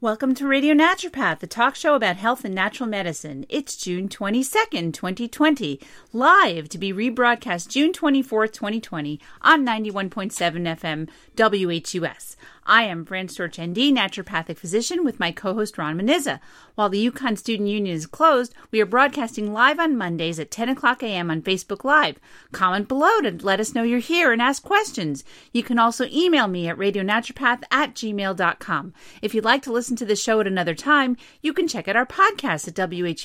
Welcome to Radio Naturopath, the talk show about health and natural medicine. It's June 22nd, 2020, live to be rebroadcast June 24th, 2020 on 91.7 FM WHUS. I am Fran Storch, ND, naturopathic physician, with my co-host Ron Manizza. While the UConn Student Union is closed, we are broadcasting live on Mondays at 10 o'clock a.m. on Facebook Live. Comment below to let us know you're here and ask questions. You can also email me at radionaturopath@gmail.com. If you'd like to listen to the show at another time, you can check out our podcast at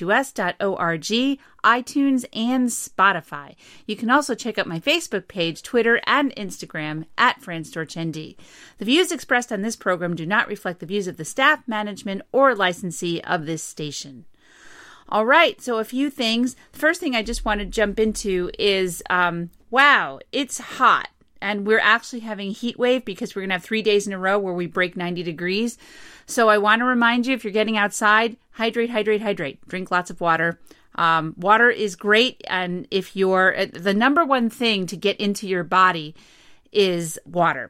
whus.org, iTunes, and Spotify. You can also check out my Facebook page, Twitter, and Instagram at Fran Storch, ND. The views expressed on this program do not reflect the views of the staff, management, or licensee of this station. All right, so a few things. The first thing I just want to jump into is, wow, it's hot. And we're actually having a heat wave because we're going to have 3 days in a row where we break 90 degrees. So I want to remind you, if you're getting outside, hydrate. Drink lots of water. Water is great. And if the number one thing to get into your body is water.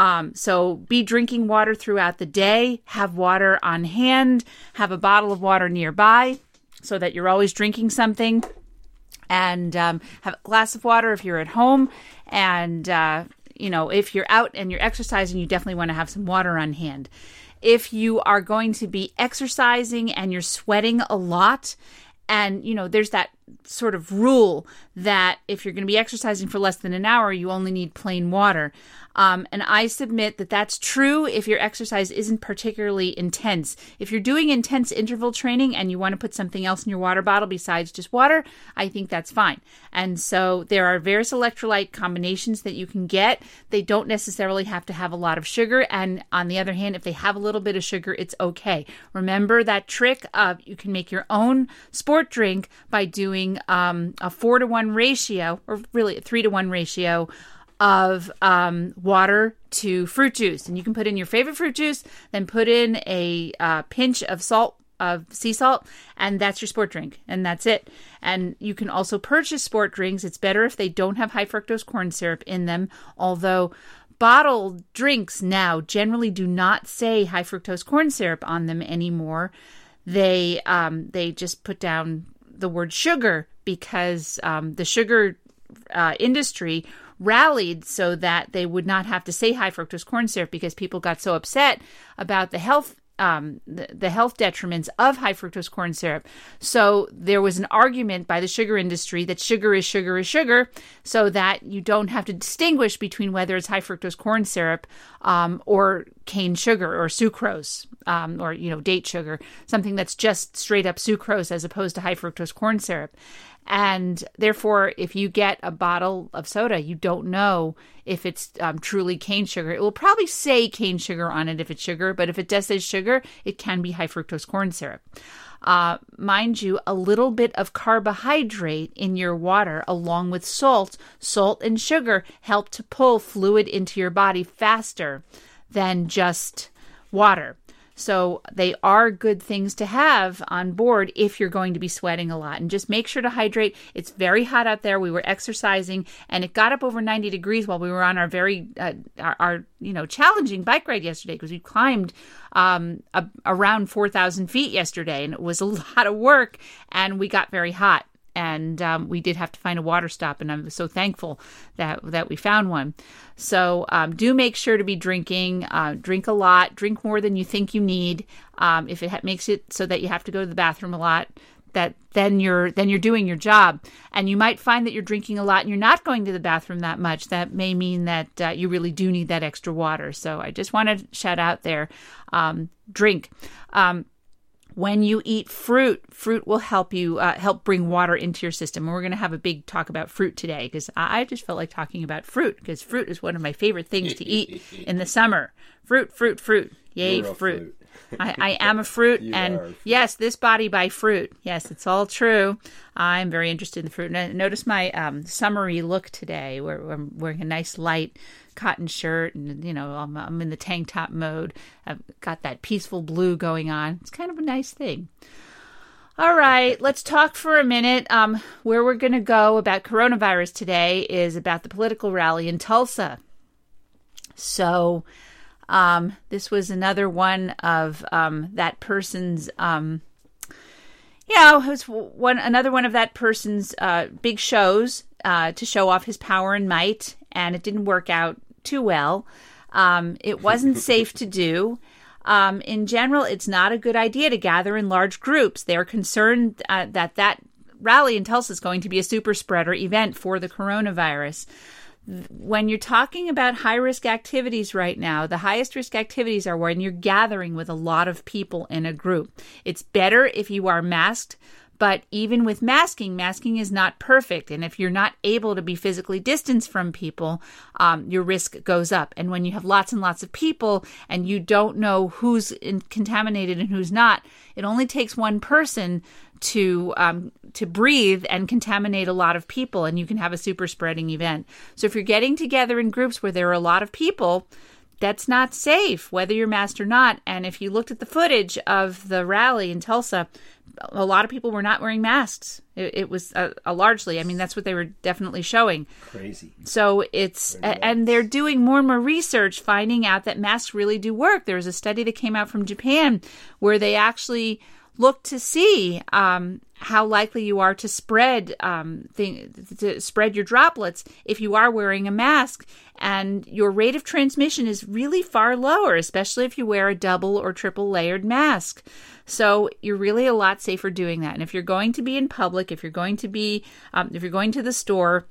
So be drinking water throughout the day. Have water on hand. Have a bottle of water nearby so that you're always drinking something. And have a glass of water if you're at home. And, if you're out and you're exercising, you definitely want to have some water on hand. If you are going to be exercising and you're sweating a lot, and, there's that sort of rule that if you're going to be exercising for less than an hour, you only need plain water. And I submit that that's true if your exercise isn't particularly intense. If you're doing intense interval training and you want to put something else in your water bottle besides just water, I think that's fine. And so there are various electrolyte combinations that you can get. They don't necessarily have to have a lot of sugar. And on the other hand, if they have a little bit of sugar, it's okay. Remember that trick of you can make your own sport drink by doing a 4-to-1 ratio, or really a 3-to-1 ratio of water to fruit juice. And you can put in your favorite fruit juice, then put in a pinch of sea salt, and that's your sport drink. And that's it. And you can also purchase sport drinks. It's better if they don't have high fructose corn syrup in them, although bottled drinks now generally do not say high fructose corn syrup on them anymore. They just put down the word sugar because the sugar industry rallied so that they would not have to say high fructose corn syrup because people got so upset about the health detriments of high fructose corn syrup. So there was an argument by the sugar industry that sugar is sugar is sugar, so that you don't have to distinguish between whether it's high fructose corn syrup or cane sugar or sucrose or date sugar, something that's just straight up sucrose as opposed to high fructose corn syrup. And therefore, if you get a bottle of soda, you don't know if it's truly cane sugar. It will probably say cane sugar on it if it's sugar, but if it does say sugar, it can be high fructose corn syrup. Mind you, a little bit of carbohydrate in your water along with salt and sugar help to pull fluid into your body faster than just water. So they are good things to have on board if you're going to be sweating a lot. And just make sure to hydrate. It's very hot out there. We were exercising, and it got up over 90 degrees while we were on our very challenging bike ride yesterday, because we climbed around 4,000 feet yesterday, and it was a lot of work, and we got very hot. And we did have to find a water stop, and I'm so thankful that we found one. So do make sure to be drinking. Drink a lot. Drink more than you think you need. If it makes it so that you have to go to the bathroom a lot, then you're doing your job. And you might find that you're drinking a lot and you're not going to the bathroom that much. That may mean that you really do need that extra water. So I just want to shout out there. Drink. When you eat fruit will help you help bring water into your system. And we're going to have a big talk about fruit today, because I just felt like talking about fruit, because fruit is one of my favorite things to eat in the summer. Fruit. Yay, fruit. I am a fruit, and yes, this body by fruit. Yes, it's all true. I'm very interested in fruit. And notice my summery look today, where I'm wearing a nice light cotton shirt, and I'm in the tank top mode. I've got that peaceful blue going on. It's kind of a nice thing. All right, let's talk for a minute. Where we're going to go about coronavirus today is about the political rally in Tulsa. So This was another one of that person's, another one of that person's big shows to show off his power and might, and it didn't work out too well. It wasn't safe to do. In general, it's not a good idea to gather in large groups. They're concerned that rally in Tulsa is going to be a super spreader event for the coronavirus. When you're talking about high-risk activities right now, the highest risk activities are when you're gathering with a lot of people in a group. It's better if you are masked, but even with masking is not perfect. And if you're not able to be physically distanced from people, your risk goes up. And when you have lots and lots of people and you don't know who's contaminated and who's not, it only takes one person to breathe and contaminate a lot of people, and you can have a super spreading event. So if you're getting together in groups where there are a lot of people, that's not safe, whether you're masked or not. And if you looked at the footage of the rally in Tulsa, a lot of people were not wearing masks. It was largely, I mean, that's what they were definitely showing. Crazy. So and they're doing more and more research, finding out that masks really do work. There was a study that came out from Japan where they actually look to see how likely you are to spread your droplets if you are wearing a mask. And your rate of transmission is really far lower, especially if you wear a double or triple layered mask. So you're really a lot safer doing that. And if you're going to be in public, if you're going to be to the store,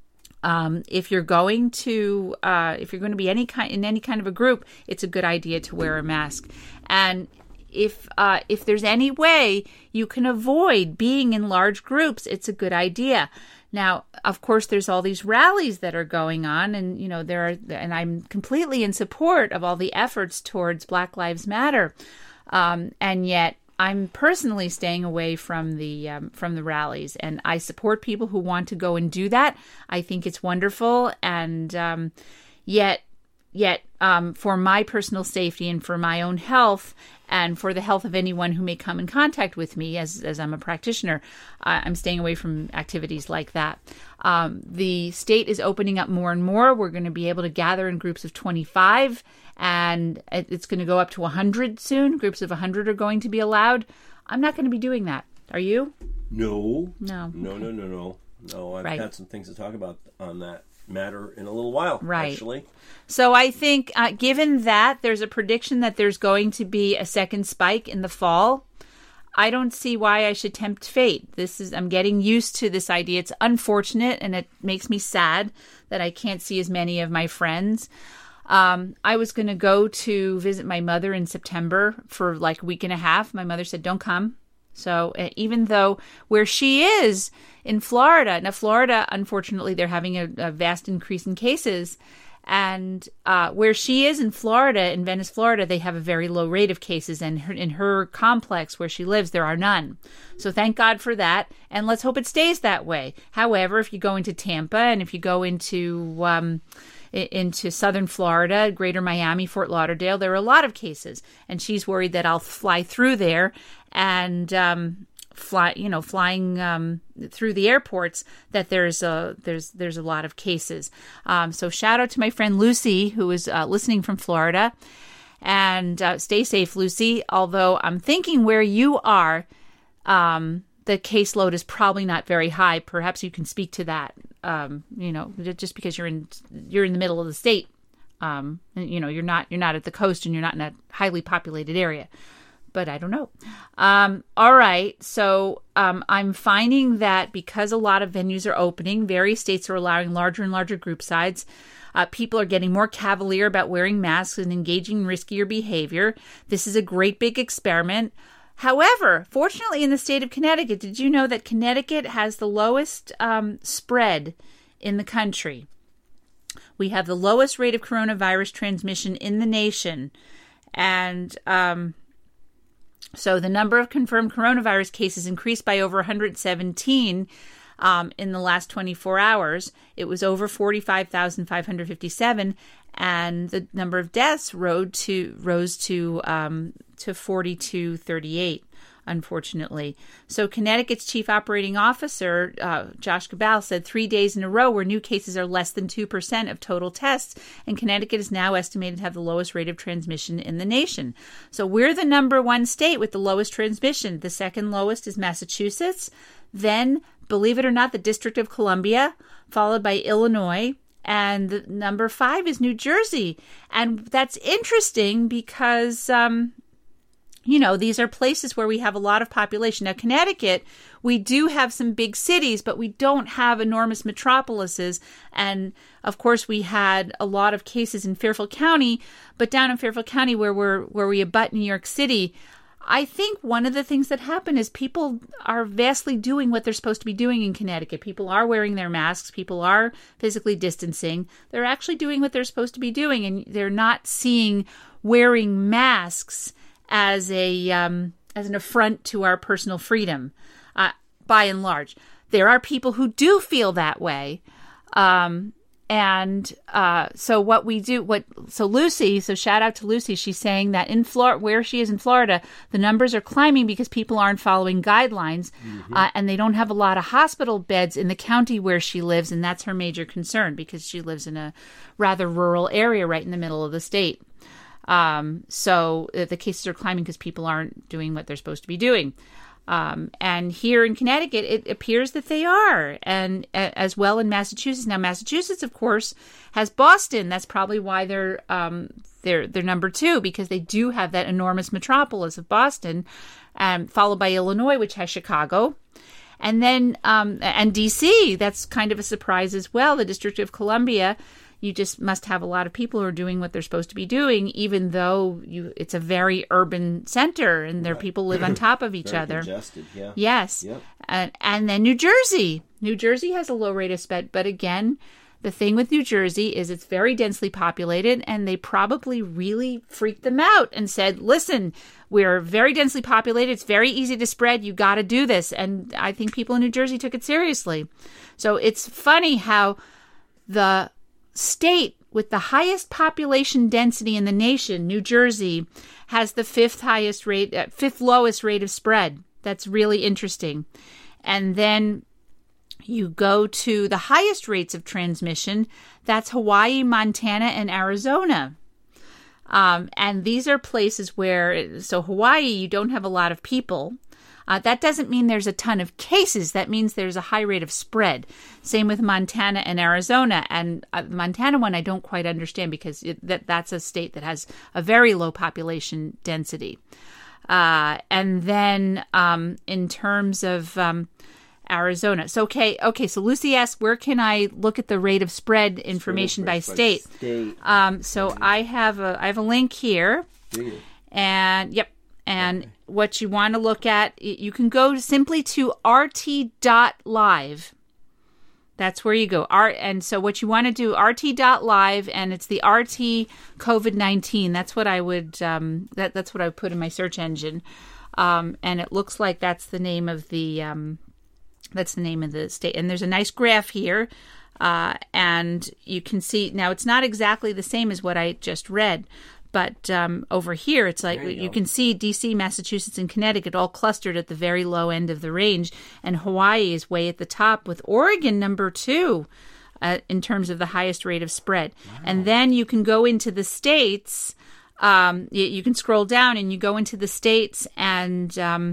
if you're going to be in any kind of a group, it's a good idea to wear a mask. And if there's any way you can avoid being in large groups, it's a good idea. Now, of course, there's all these rallies that are going on, and and I'm completely in support of all the efforts towards Black Lives Matter, and yet I'm personally staying away from the rallies, and I support people who want to go and do that. I think it's wonderful, and yet, for my personal safety and for my own health, and for the health of anyone who may come in contact with me as I'm a practitioner, I'm staying away from activities like that. The state is opening up more and more. We're going to be able to gather in groups of 25, and it's going to go up to 100 soon. Groups of 100 are going to be allowed. I'm not going to be doing that. Are you? No. No. I've got some things to talk about on that matter in a little while, right. Actually. So I think, given that there's a prediction that there's going to be a second spike in the fall, I don't see why I should tempt fate. I'm getting used to this idea. It's unfortunate, and it makes me sad that I can't see as many of my friends. I was going to go to visit my mother in September for like a week and a half. My mother said, don't come. So even though where she is in Florida, now Florida, unfortunately, they're having a vast increase in cases. And where she is in Florida, in Venice, Florida, they have a very low rate of cases. And in her complex where she lives, there are none. So thank God for that. And let's hope it stays that way. However, if you go into Tampa and if you go into southern Florida, greater Miami, Fort Lauderdale, there are a lot of cases. And she's worried that I'll fly through there and flying through the airports, that there's a lot of cases. So shout out to my friend Lucy, who is listening from Florida, and stay safe, Lucy. Although I'm thinking where you are, the caseload is probably not very high. Perhaps you can speak to that. Just because you're in the middle of the state, you're not at the coast and you're not in a highly populated area. But I don't know. All right. So I'm finding that because a lot of venues are opening, various states are allowing larger and larger group size. People are getting more cavalier about wearing masks and engaging in riskier behavior. This is a great big experiment. However, fortunately in the state of Connecticut, did you know that Connecticut has the lowest spread in the country? We have the lowest rate of coronavirus transmission in the nation. And so the number of confirmed coronavirus cases increased by over 117 in the last 24 hours. It was over 45,557, and the number of deaths rose to 4,238. unfortunately. So Connecticut's chief operating officer, Josh Cabal, said 3 days in a row where new cases are less than 2% of total tests, and Connecticut is now estimated to have the lowest rate of transmission in the nation. So we're the number one state with the lowest transmission. The second lowest is Massachusetts. Then, believe it or not, the District of Columbia, followed by Illinois. And the number 5 is New Jersey. And that's interesting because, these are places where we have a lot of population. Now, Connecticut, we do have some big cities, but we don't have enormous metropolises. And, of course, we had a lot of cases in Fairfield County. But down in Fairfield County, where we abut New York City, I think one of the things that happen is people are vastly doing what they're supposed to be doing in Connecticut. People are wearing their masks. People are physically distancing. They're actually doing what they're supposed to be doing, and they're not seeing wearing masks as an affront to our personal freedom, by and large. There are people who do feel that way. So what we do, so Lucy, so shout out to Lucy, she's saying that in Florida, where she is in Florida, the numbers are climbing because people aren't following guidelines, and they don't have a lot of hospital beds in the county where she lives, and that's her major concern because she lives in a rather rural area right in the middle of the state. So the cases are climbing because people aren't doing what they're supposed to be doing. And here in Connecticut, it appears that they are, and as well in Massachusetts. Now, Massachusetts, of course, has Boston. That's probably why they're number 2, because they do have that enormous metropolis of Boston, followed by Illinois, which has Chicago, and then and D.C. That's kind of a surprise as well. The District of Columbia. You just must have a lot of people who are doing what they're supposed to be doing, even though it's a very urban center and their people live on top of each other. Congested, yeah. Yes. Yep. And then New Jersey. New Jersey has a low rate of spread, but again, the thing with New Jersey is it's very densely populated, and they probably really freaked them out and said, listen, we're very densely populated. It's very easy to spread. You got to do this. And I think people in New Jersey took it seriously. So it's funny how the state with the highest population density in the nation, New Jersey, has the fifth lowest rate of spread. That's really interesting. And then you go to the highest rates of transmission. That's Hawaii, Montana, and Arizona. And these are places where, so Hawaii, you don't have a lot of people. That doesn't mean there's a ton of cases. That means there's a high rate of spread. Same with Montana and Arizona. And the Montana one I don't quite understand because that's a state that has a very low population density. And then in terms of Arizona. So, okay. So Lucy asked, where can I look at the rate of spread information by state? So I have a link here. And, yep. And what you want to look at, you can go simply to rt.live. That's where you go. And so what you want to do, rt.live, and it's the RT COVID-19. That's what I would that's what I would put in my search engine. And it looks like that's the name of the state. And there's a nice graph here. And you can see now it's not exactly the same as what I just read. But over here, it's like you can see D.C., Massachusetts, and Connecticut all clustered at the very low end of the range. And Hawaii is way at the top, with Oregon number 2 in terms of the highest rate of spread. Wow. And then you can go into the states. You can scroll down and you go into the states, and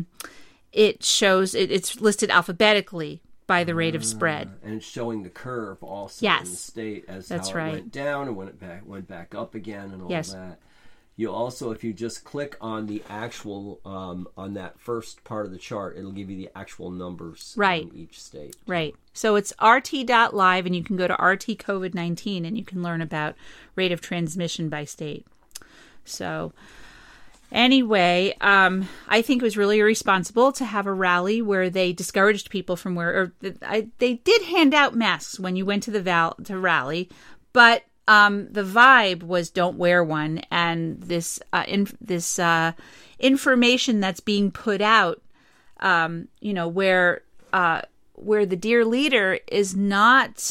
it shows it's listed alphabetically by the rate of spread. And it's showing the curve also in the state as that's how it went down and when it went back up again and all that. You also, if you just click on the actual, on that first part of the chart, it'll give you the actual numbers in each state. Right. So it's rt.live, and you can go to RT COVID-19, and you can learn about rate of transmission by state. So anyway, I think it was really irresponsible to have a rally where they discouraged people from they did hand out masks when you went to the rally, but the vibe was don't wear one, and this information that's being put out, where the dear leader is not.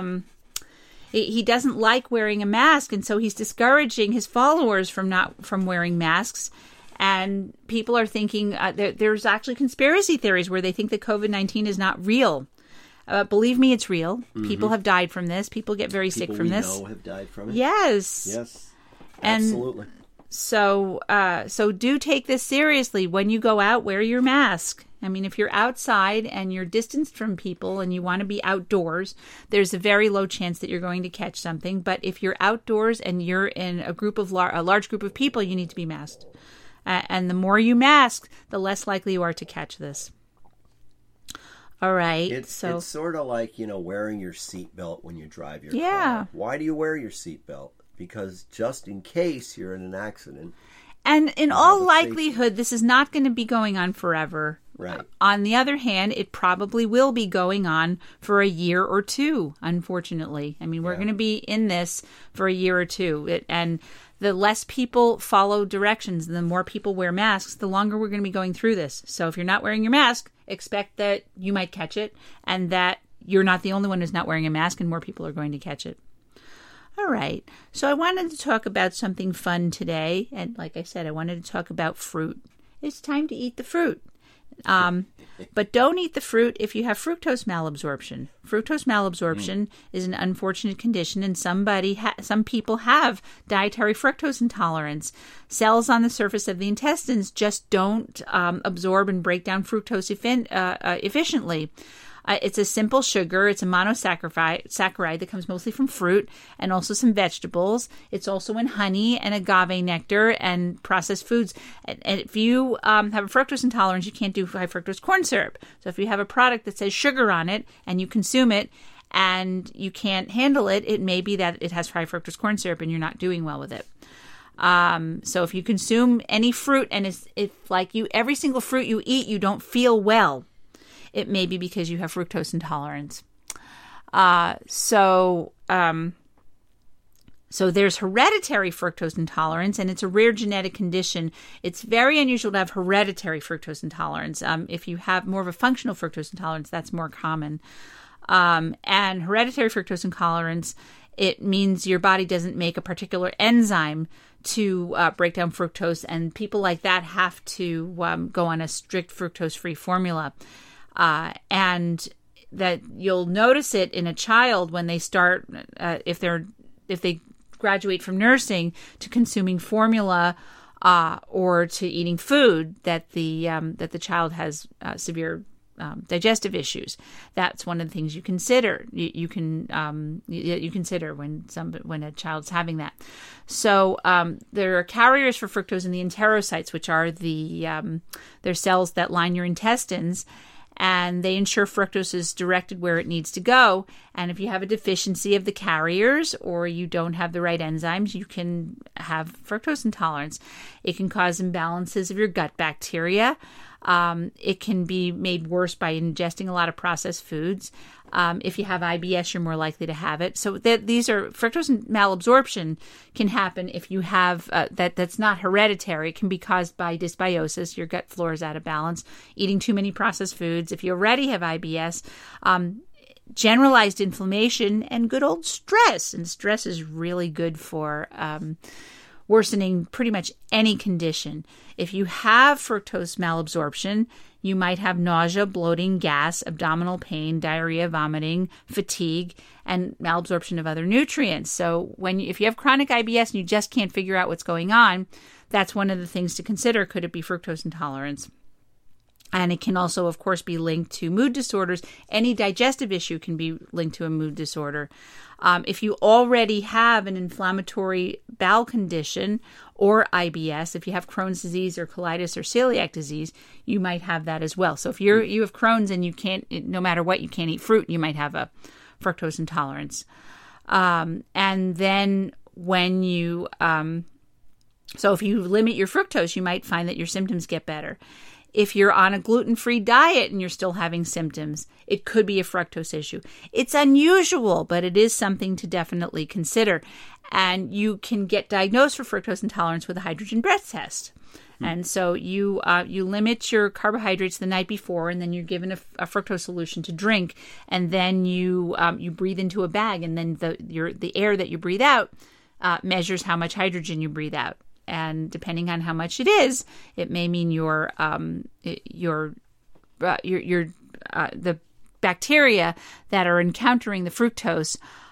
He doesn't like wearing a mask, and so he's discouraging his followers from wearing masks. And people are thinking, there's actually conspiracy theories where they think that COVID-19 is not real. Believe me, it's real. Mm-hmm. People have died from this. People get very sick from this. People we know have died from it. Yes. Yes. Absolutely. So do take this seriously. When you go out, wear your mask. I mean, if you're outside and you're distanced from people and you want to be outdoors, there's a very low chance that you're going to catch something. But if you're outdoors and you're in a large group of people, you need to be masked. And the more you mask, the less likely you are to catch this. All right. It's sort of like, wearing your seatbelt when you drive your car. Why do you wear your seatbelt? Because just in case you're in an accident. And in all likelihood, this is not going to be going on forever. Right. On the other hand, it probably will be going on for a year or two, unfortunately. I mean, we're going to be in this for a year or two. And the less people follow directions, the more people wear masks, the longer we're going to be going through this. So if you're not wearing your mask, expect that you might catch it and that you're not the only one who's not wearing a mask and more people are going to catch it. All right. So I wanted to talk about something fun today. And like I said, I wanted to talk about fruit. It's time to eat the fruit. But don't eat the fruit if you have fructose malabsorption. Fructose malabsorption is an unfortunate condition, and some people have dietary fructose intolerance. Cells on the surface of the intestines just don't absorb and break down fructose efficiently. It's a simple sugar. It's a monosaccharide that comes mostly from fruit and also some vegetables. It's also in honey and agave nectar and processed foods. And if you have a fructose intolerance, you can't do high fructose corn syrup. So if you have a product that says sugar on it and you consume it and you can't handle it, it may be that it has high fructose corn syrup and you're not doing well with it. So if you consume any fruit and every single fruit you eat, you don't feel well, it may be because you have fructose intolerance. So there's hereditary fructose intolerance, and it's a rare genetic condition. It's very unusual to have hereditary fructose intolerance. If you have more of a functional fructose intolerance, that's more common. And hereditary fructose intolerance, it means your body doesn't make a particular enzyme to break down fructose, and people like that have to go on a strict fructose-free formula. And that you'll notice it in a child when they start, if they graduate from nursing to consuming formula or to eating food, that the child has severe digestive issues. That's one of the things you consider. You consider when a child's having that. So there are carriers for fructose in the enterocytes, which are they're cells that line your intestines. And they ensure fructose is directed where it needs to go. And if you have a deficiency of the carriers or you don't have the right enzymes, you can have fructose intolerance. It can cause imbalances of your gut bacteria. It can be made worse by ingesting a lot of processed foods. If you have IBS, you're more likely to have it. So these are fructose malabsorption can happen if you have that's not hereditary. It can be caused by dysbiosis. Your gut flora is out of balance. Eating too many processed foods. If you already have IBS, generalized inflammation and good old stress. And stress is really good for worsening pretty much any condition. If you have fructose malabsorption, you might have nausea, bloating, gas, abdominal pain, diarrhea, vomiting, fatigue, and malabsorption of other nutrients. So if you have chronic IBS and you just can't figure out what's going on, that's one of the things to consider. Could it be fructose intolerance? And it can also, of course, be linked to mood disorders. Any digestive issue can be linked to a mood disorder. If you already have an inflammatory bowel condition or IBS, if you have Crohn's disease or colitis or celiac disease, you might have that as well. So if you have Crohn's and you can't, no matter what, you can't eat fruit, you might have a fructose intolerance. And then when so if you limit your fructose, you might find that your symptoms get better. If you're on a gluten-free diet and you're still having symptoms, it could be a fructose issue. It's unusual, but it is something to definitely consider. And you can get diagnosed for fructose intolerance with a hydrogen breath test. And so you limit your carbohydrates the night before, and then you're given a fructose solution to drink, and then you breathe into a bag, and then the air that you breathe out measures how much hydrogen you breathe out. depending on how much it is, it may mean the bacteria that are encountering the fructose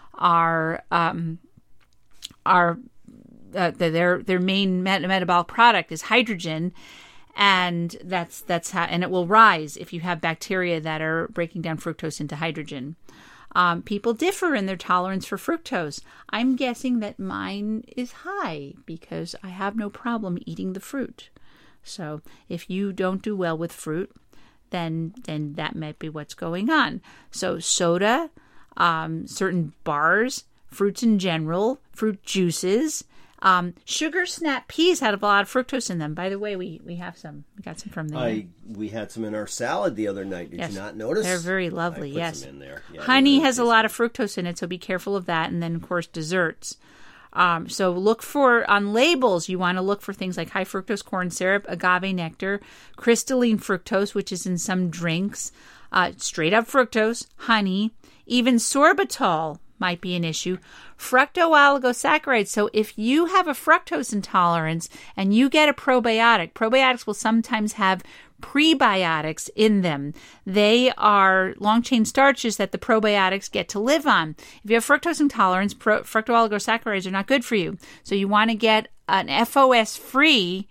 their main metabolic product is hydrogen, and that's how, and it will rise if you have bacteria that are breaking down fructose into hydrogen. People differ in their tolerance for fructose. I'm guessing that mine is high because I have no problem eating the fruit. So if you don't do well with fruit, then that might be what's going on. So soda, certain bars, fruits in general, fruit juices, sugar snap peas have a lot of fructose in them. By the way, we have some. We got some from there. We had some in our salad the other night. Did you not notice? They're very lovely. I put yes. Some in there. Yeah, honey has a lot of fructose in it, so be careful of that. And then, of course, desserts. So look for, on labels, you want to look for things like high fructose corn syrup, agave nectar, crystalline fructose, which is in some drinks, straight up fructose, honey, even sorbitol might be an issue. Fructooligosaccharides. So if you have a fructose intolerance and you get a probiotics will sometimes have prebiotics in them. They are long-chain starches that the probiotics get to live on. If you have fructose intolerance, fructooligosaccharides are not good for you. So you want to get an FOS-free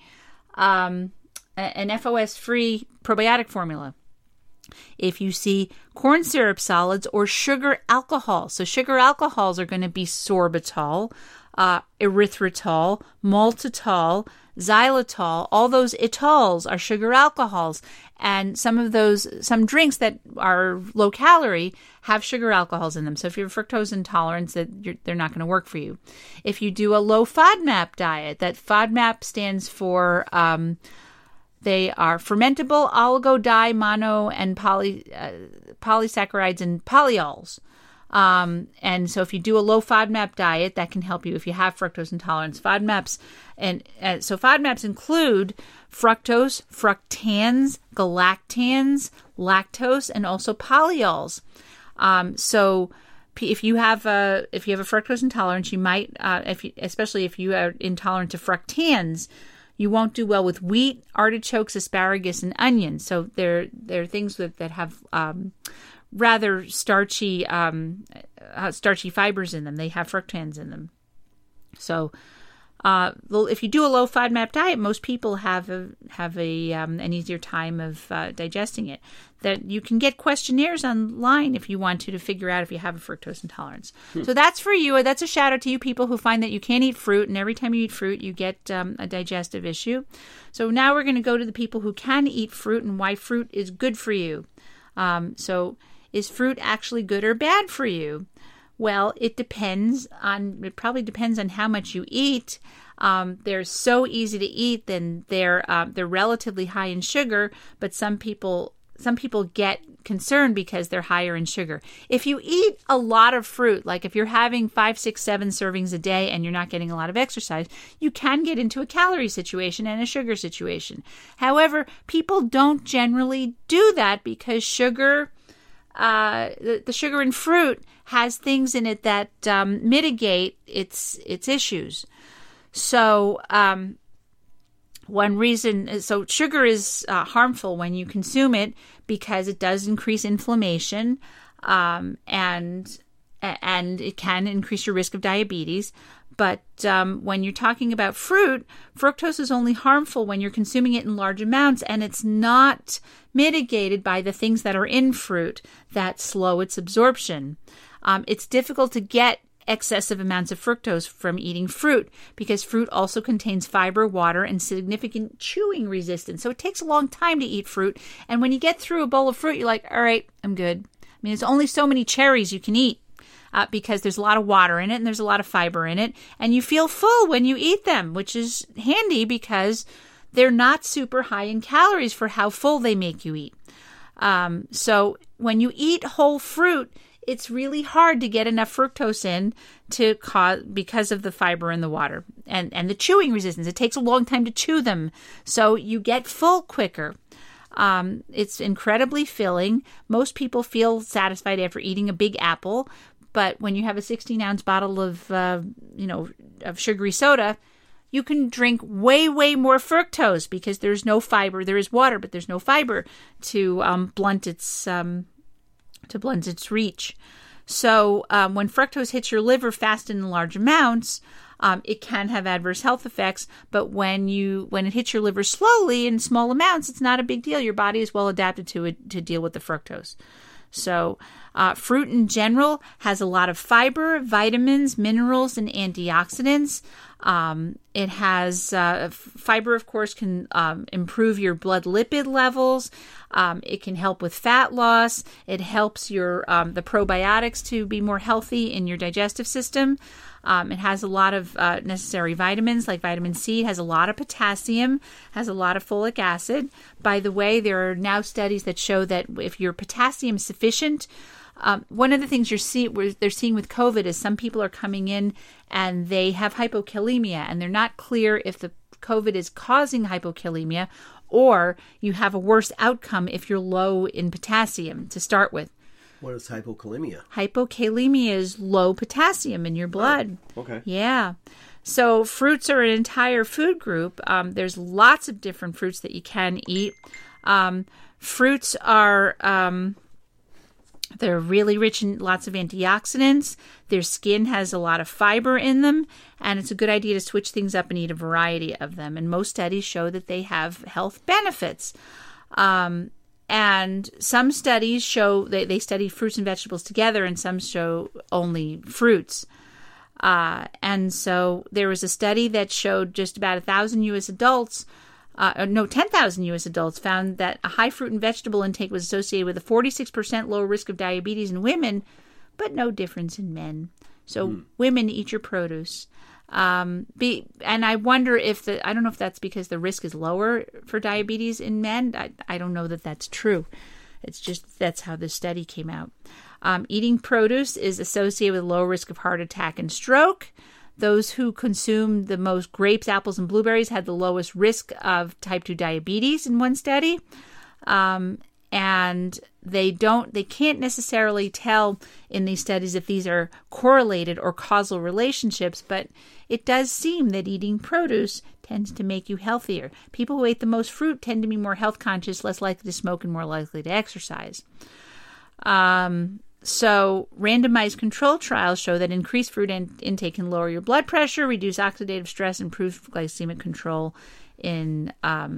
probiotic formula. If you see corn syrup solids or sugar alcohol, so sugar alcohols are going to be sorbitol, erythritol, maltitol, xylitol. All those etols are sugar alcohols, and some drinks that are low calorie have sugar alcohols in them. So if you have fructose intolerance, they're not going to work for you. If you do a low FODMAP diet, that FODMAP stands for they are fermentable oligo mono and polysaccharides and polyols. And so if you do a low FODMAP diet, that can help you if you have fructose intolerance. FODMAPs so FODMAPs include fructose, fructans, galactans, lactose, and also polyols. So if you have a fructose intolerance, you might, especially if you are intolerant to fructans, you won't do well with wheat, artichokes, asparagus, and onions. So they're things that have rather starchy fibers in them. They have fructans in them. So if you do a low FODMAP diet, most people have an easier time of digesting it. That you can get questionnaires online if you want to figure out if you have a fructose intolerance. So that's for you. That's a shout out to you people who find that you can't eat fruit, and every time you eat fruit, you get a digestive issue. So now we're going to go to the people who can eat fruit and why fruit is good for you. So is fruit actually good or bad for you? Well, it probably depends on how much you eat. They're so easy to eat, then they're relatively high in sugar, but some people get concerned because they're higher in sugar. If you eat a lot of fruit, like if you're having 5, 6, 7 servings a day and you're not getting a lot of exercise, you can get into a calorie situation and a sugar situation. However, people don't generally do that because sugar, the sugar in fruit has things in it that mitigate its issues. So so sugar is harmful when you consume it because it does increase inflammation, and it can increase your risk of diabetes. But when you're talking about fruit, fructose is only harmful when you're consuming it in large amounts, and it's not mitigated by the things that are in fruit that slow its absorption. It's difficult to get excessive amounts of fructose from eating fruit because fruit also contains fiber, water, and significant chewing resistance. So it takes a long time to eat fruit. And when you get through a bowl of fruit, you're like, all right, I'm good. I mean, there's only so many cherries you can eat because there's a lot of water in it and there's a lot of fiber in it. And you feel full when you eat them, which is handy because they're not super high in calories for how full they make you eat. So when you eat whole fruit, it's really hard to get enough fructose in because of the fiber in the water and the chewing resistance. It takes a long time to chew them, so you get full quicker. It's incredibly filling. Most people feel satisfied after eating a big apple, but when you have a 16-ounce bottle of sugary soda, you can drink way, way more fructose because there's no fiber. There is water, but there's no fiber to blunt its reach. So when fructose hits your liver fast and in large amounts, it can have adverse health effects. But when it hits your liver slowly in small amounts, it's not a big deal. Your body is well adapted to deal with the fructose. So fruit in general has a lot of fiber, vitamins, minerals, and antioxidants. It has fiber, of course, can improve your blood lipid levels. It can help with fat loss. It helps your the probiotics to be more healthy in your digestive system. It has a lot of necessary vitamins, like vitamin C. It has a lot of potassium, has a lot of folic acid. By the way, there are now studies that show that if your potassium is sufficient, one of the things they're seeing with COVID is some people are coming in and they have hypokalemia, and they're not clear if the COVID is causing hypokalemia or you have a worse outcome if you're low in potassium to start with. What is hypokalemia? Hypokalemia is low potassium in your blood. Oh, okay. Yeah. So fruits are an entire food group. There's lots of different fruits that you can eat. Fruits are... they're really rich in lots of antioxidants. Their skin has a lot of fiber in them, and it's a good idea to switch things up and eat a variety of them. And most studies show that they have health benefits. And some studies show they study fruits and vegetables together, and some show only fruits. And so there was a study that showed just about 10,000 U.S. adults found that a high fruit and vegetable intake was associated with a 46% lower risk of diabetes in women, but no difference in men. So women, eat your produce. And I wonder I don't know if that's because the risk is lower for diabetes in men. I don't know that that's true. It's just that's how this study came out. Eating produce is associated with low risk of heart attack and stroke. Those who consume the most grapes, apples, and blueberries had the lowest risk of type 2 diabetes in one study. And they can't necessarily tell in these studies if these are correlated or causal relationships, but it does seem that eating produce tends to make you healthier. People who ate the most fruit tend to be more health conscious, less likely to smoke, and more likely to exercise. So randomized control trials show that increased fruit intake can lower your blood pressure, reduce oxidative stress, improve glycemic control in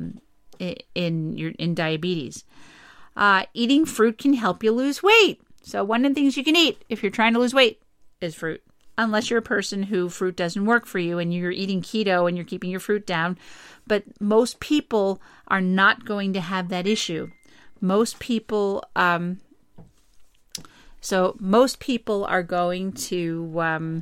diabetes. Eating fruit can help you lose weight. So one of the things you can eat if you're trying to lose weight is fruit. Unless you're a person who fruit doesn't work for you and you're eating keto and you're keeping your fruit down. But most people are not going to have that issue. Most people are going to,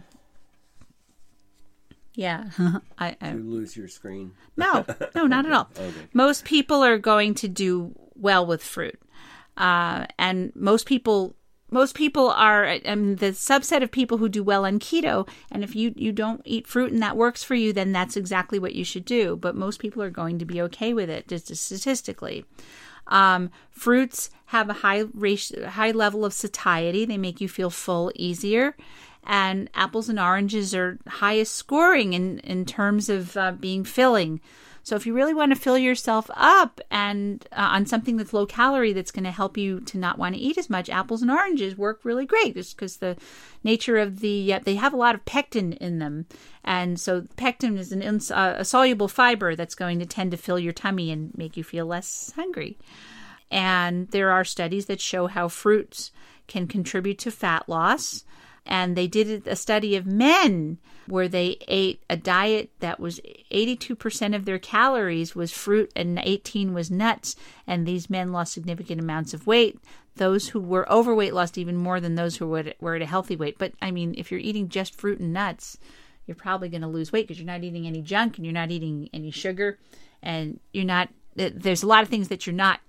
You lose your screen? No, not at all. Okay. Most people are going to do well with fruit. And most people are the subset of people who do well on keto. And if you don't eat fruit and that works for you, then that's exactly what you should do. But most people are going to be okay with it, just statistically. Fruits have a high level of satiety. They make you feel full easier. And apples and oranges are highest scoring in terms of being filling. So if you really want to fill yourself up and on something that's low calorie that's going to help you to not want to eat as much, apples and oranges work really great just because the nature of they have a lot of pectin in them. And so pectin is a soluble fiber that's going to tend to fill your tummy and make you feel less hungry. And there are studies that show how fruits can contribute to fat loss. And they did a study of men where they ate a diet that was 82% of their calories was fruit and 18 was nuts. And these men lost significant amounts of weight. Those who were overweight lost even more than those who were at a healthy weight. But, I mean, if you're eating just fruit and nuts, you're probably going to lose weight because you're not eating any junk and you're not eating any sugar. And there's a lot of things that you're not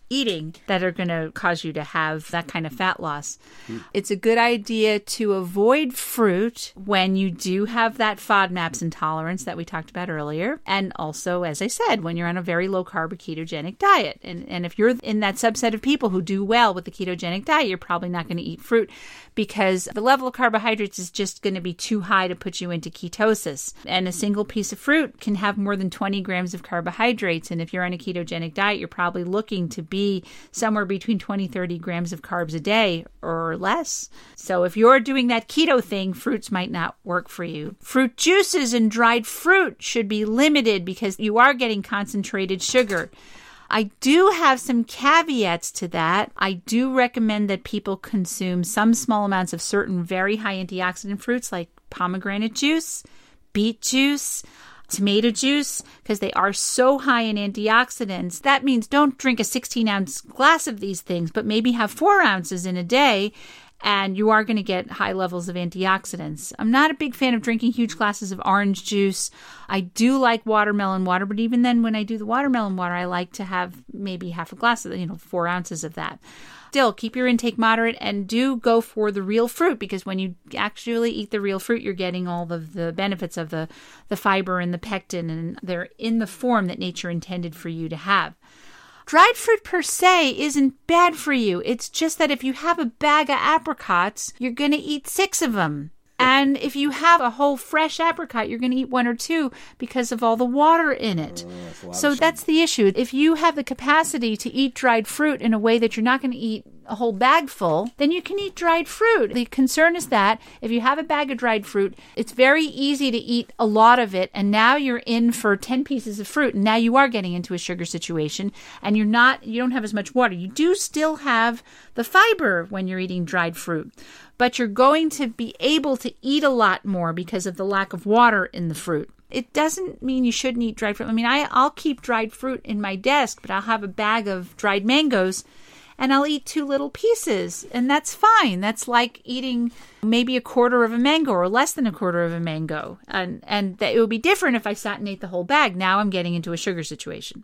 eating that are going to cause you to have that kind of fat loss. It's a good idea to avoid fruit when you do have that FODMAPs intolerance that we talked about earlier. And also, as I said, when you're on a very low-carb or ketogenic diet. And if you're in that subset of people who do well with the ketogenic diet, you're probably not going to eat fruit because the level of carbohydrates is just going to be too high to put you into ketosis. And a single piece of fruit can have more than 20 grams of carbohydrates. And if you're on a ketogenic diet, you're probably looking to be somewhere between 20-30 grams of carbs a day or less. So if you're doing that keto thing, fruits might not work for you. Fruit juices and dried fruit should be limited because you are getting concentrated sugar. I do have some caveats to that. I do recommend that people consume some small amounts of certain very high antioxidant fruits like pomegranate juice, beet juice, tomato juice, because they are so high in antioxidants. That means don't drink a 16-ounce glass of these things, but maybe have 4 ounces in a day, and you are going to get high levels of antioxidants. I'm not a big fan of drinking huge glasses of orange juice. I do like watermelon water, but even then when I do the watermelon water, I like to have maybe half a glass of 4 ounces of that. Still, keep your intake moderate and do go for the real fruit because when you actually eat the real fruit, you're getting all of the benefits of the fiber and the pectin, and they're in the form that nature intended for you to have. Dried fruit per se isn't bad for you. It's just that if you have a bag of apricots, you're going to eat 6 of them. And if you have a whole fresh apricot, you're going to eat 1 or 2 because of all the water in it. So that's the issue. If you have the capacity to eat dried fruit in a way that you're not going to eat a whole bag full, then you can eat dried fruit. The concern is that if you have a bag of dried fruit, it's very easy to eat a lot of it, and now you're in for 10 pieces of fruit, and now you are getting into a sugar situation, and you don't have as much water. You do still have the fiber when you're eating dried fruit, but you're going to be able to eat a lot more because of the lack of water in the fruit. It doesn't mean you shouldn't eat dried fruit. I mean, I'll keep dried fruit in my desk, but I'll have a bag of dried mangoes, and I'll eat 2 little pieces, and that's fine. That's like eating maybe a quarter of a mango or less than a quarter of a mango. And it would be different if I sat and ate the whole bag. Now I'm getting into a sugar situation.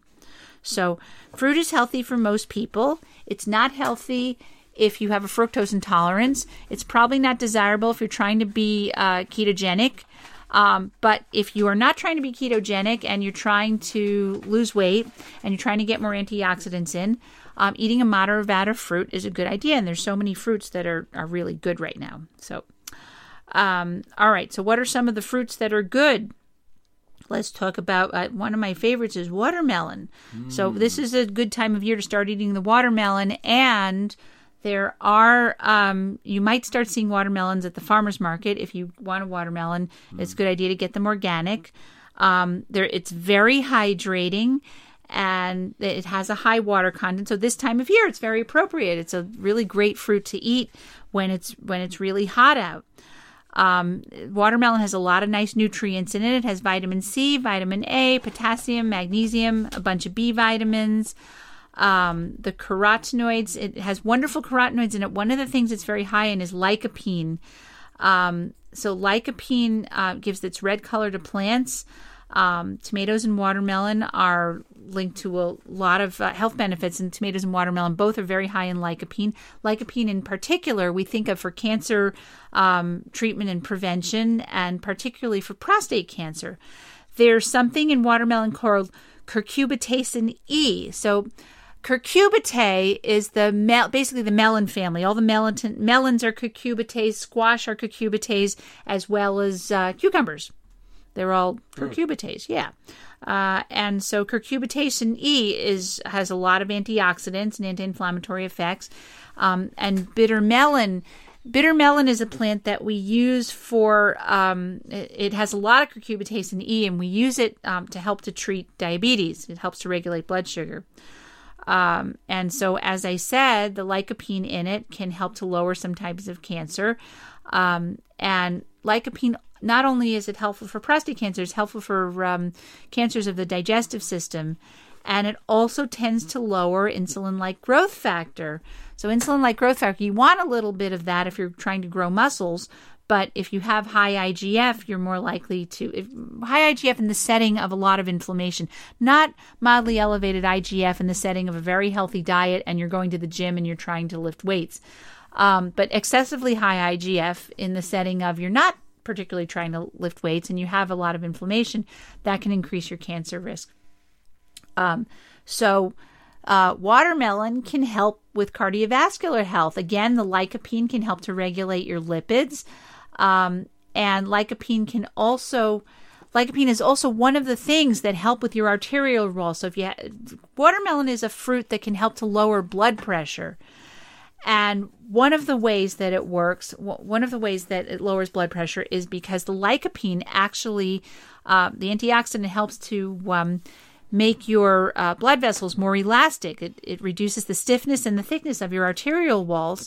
So fruit is healthy for most people. It's not healthy if you have a fructose intolerance. It's probably not desirable if you're trying to be ketogenic. But if you are not trying to be ketogenic and you're trying to lose weight and you're trying to get more antioxidants in, eating a moderate amount of fruit is a good idea. And there's so many fruits that are really good right now. So, all right. So what are some of the fruits that are good? Let's talk about one of my favorites is watermelon. So this is a good time of year to start eating the watermelon, and there are, you might start seeing watermelons at the farmer's market. If you want a watermelon, it's a good idea to get them organic. It's very hydrating, and it has a high water content. So this time of year, it's very appropriate. It's a really great fruit to eat when it's really hot out. Watermelon has a lot of nice nutrients in it. It has vitamin C, vitamin A, potassium, magnesium, a bunch of B vitamins. The carotenoids, it has wonderful carotenoids in it. One of the things it's very high in is lycopene. So lycopene gives its red color to plants. Tomatoes and watermelon are linked to a lot of health benefits, and tomatoes and watermelon both are very high in lycopene. Lycopene in particular we think of for cancer treatment and prevention, and particularly for prostate cancer. There's something in watermelon called curcubitacein E. So curcubitate is basically the melon family. All the melons are curcubatase, squash are curcubatase, as well as cucumbers. They're all curcubatase, yeah. And so curcubitacein E has a lot of antioxidants and anti-inflammatory effects. And bitter melon is a plant that we use for, it has a lot of curcubitacein E, and we use it to help to treat diabetes. It helps to regulate blood sugar. And so, as I said, the lycopene in it can help to lower some types of cancer. And lycopene, not only is it helpful for prostate cancer, it's helpful for cancers of the digestive system. And it also tends to lower insulin-like growth factor. So insulin-like growth factor, you want a little bit of that if you're trying to grow muscles, But if you have high IGF, you're more likely to... high IGF in the setting of a lot of inflammation, not mildly elevated IGF in the setting of a very healthy diet and you're going to the gym and you're trying to lift weights. But excessively high IGF in the setting of you're not particularly trying to lift weights and you have a lot of inflammation, that can increase your cancer risk. Watermelon can help with cardiovascular health. Again, the lycopene can help to regulate your lipids. And lycopene is also one of the things that help with your arterial wall. So watermelon is a fruit that can help to lower blood pressure. And one of the ways that it works, one of the ways that it lowers blood pressure is because the lycopene actually, the antioxidant helps to make your blood vessels more elastic. It reduces the stiffness and the thickness of your arterial walls,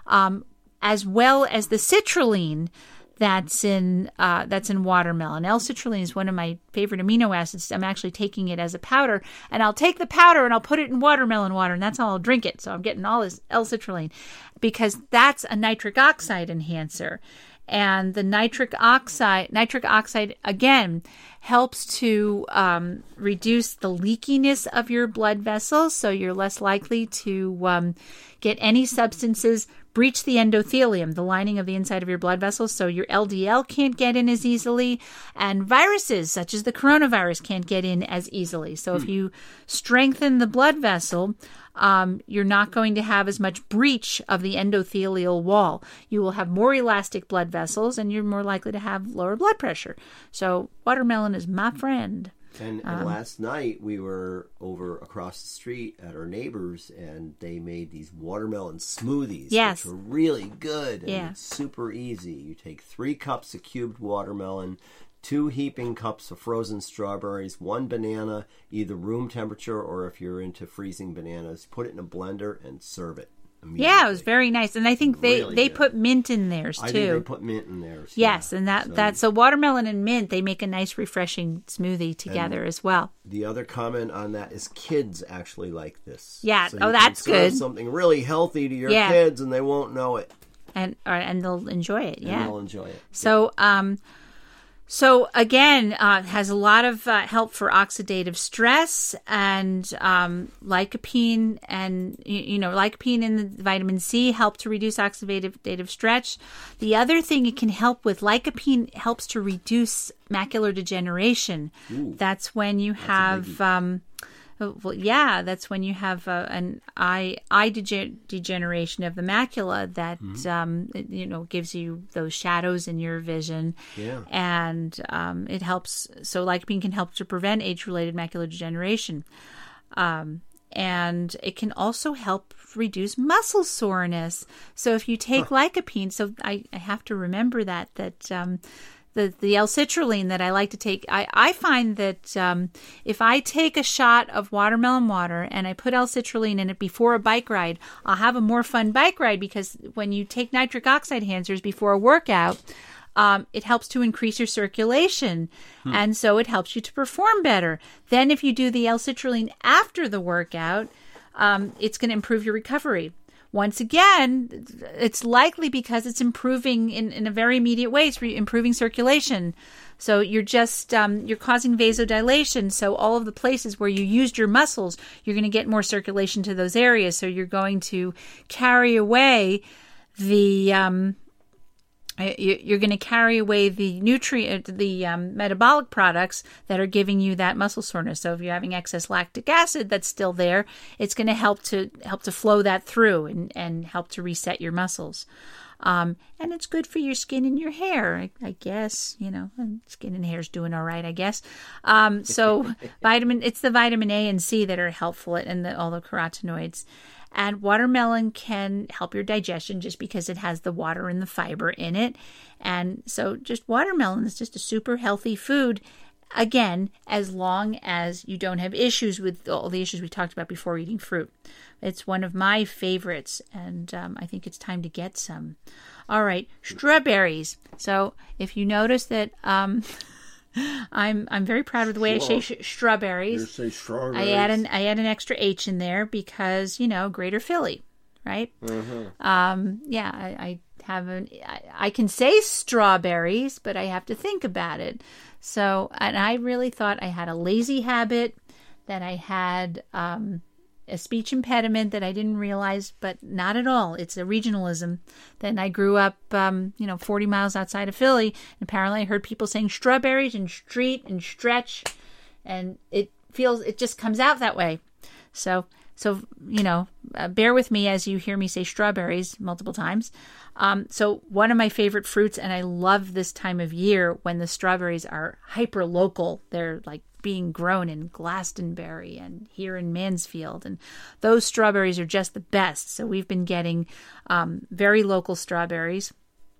as well as the citrulline that's in watermelon. L-citrulline is one of my favorite amino acids. I'm actually taking it as a powder, and I'll take the powder and I'll put it in watermelon water, and that's how I'll drink it. So I'm getting all this L-citrulline because that's a nitric oxide enhancer. And the nitric oxide again helps to reduce the leakiness of your blood vessels, so you're less likely to get any substances breach the endothelium, the lining of the inside of your blood vessels, so your LDL can't get in as easily, and viruses such as the coronavirus can't get in as easily. So if you strengthen the blood vessel, you're not going to have as much breach of the endothelial wall. You will have more elastic blood vessels, and you're more likely to have lower blood pressure. So watermelon is my friend. And last night we were over across the street at our neighbors, and they made these watermelon smoothies, which were really good and super easy. You take 3 cups of cubed watermelon, 2 heaping cups of frozen strawberries, 1 banana, either room temperature or if you're into freezing bananas, put it in a blender and serve it. Yeah, it was very nice, and I think they put mint in theirs too. I think they put mint in theirs. Yes, and that's watermelon and mint. They make a nice, refreshing smoothie together as well. The other comment on that is kids actually like this. Yeah, so that's good. Something really healthy to your kids, and they won't know it, and they'll enjoy it. Yeah, and they'll enjoy it. So again, has a lot of help for oxidative stress and lycopene, and lycopene and the vitamin C help to reduce oxidative stress. The other thing it can help with, lycopene helps to reduce macular degeneration. Ooh, that's when you have that's when you have an eye degeneration of the macula that gives you those shadows in your vision. Yeah. And it helps. So lycopene can help to prevent age-related macular degeneration. And it can also help reduce muscle soreness. So if you take lycopene, so I have to remember that the L-citrulline that I like to take, I find that if I take a shot of watermelon water and I put L-citrulline in it before a bike ride, I'll have a more fun bike ride, because when you take nitric oxide enhancers before a workout, it helps to increase your circulation, and so it helps you to perform better. Then if you do the L-citrulline after the workout, it's going to improve your recovery. Once again, it's likely because it's improving in a very immediate way. It's improving circulation. So you're just, you're causing vasodilation. So all of the places where you used your muscles, you're going to get more circulation to those areas. So you're going to carry away the, you're going to carry away the metabolic products that are giving you that muscle soreness. So if you're having excess lactic acid that's still there, it's going to help to flow that through and help to reset your muscles. And it's good for your skin and your hair, I guess. Skin and hair's doing all right, I guess. So it's the vitamin A and C that are helpful, and all the carotenoids. And watermelon can help your digestion just because it has the water and the fiber in it. And so just watermelon is just a super healthy food, again, as long as you don't have issues with all the issues we talked about before eating fruit. It's one of my favorites, and I think it's time to get some. All right, strawberries. So if you notice that... I'm very proud of the way I say strawberries. You say strawberries. I add an extra H in there because Greater Philly, right? Mm-hmm. I I can say strawberries, but I have to think about it. So, and I really thought I had a lazy habit, that I had a speech impediment that I didn't realize, but not at all. It's a regionalism. Then I grew up, 40 miles outside of Philly, and apparently I heard people saying strawberries and street and stretch, and it just comes out that way. So bear with me as you hear me say strawberries multiple times. So one of my favorite fruits, and I love this time of year when the strawberries are hyper local. They're like being grown in Glastonbury and here in Mansfield, and those strawberries are just the best. So we've been getting very local strawberries.